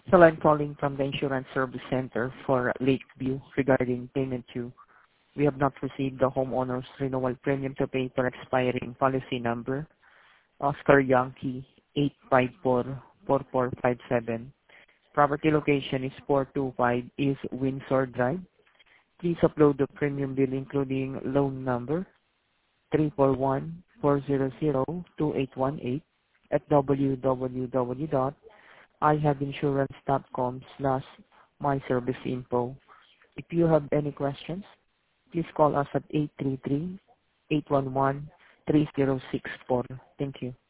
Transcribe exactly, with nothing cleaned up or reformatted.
So I'm calling from the Insurance Service Center for Lakeview regarding payment due. We have not received the homeowner's renewal premium to pay for expiring policy number, Oscar Yankee eight five four, four four five seven. Property location is four two five East Windsor Drive. Please upload the premium bill including loan number three four one, four zero zero, two eight one eight at w w w dot i have insurance dot com slash my service info. If you have any questions, please call us at eight three three, eight one one, three zero six four. Thank you.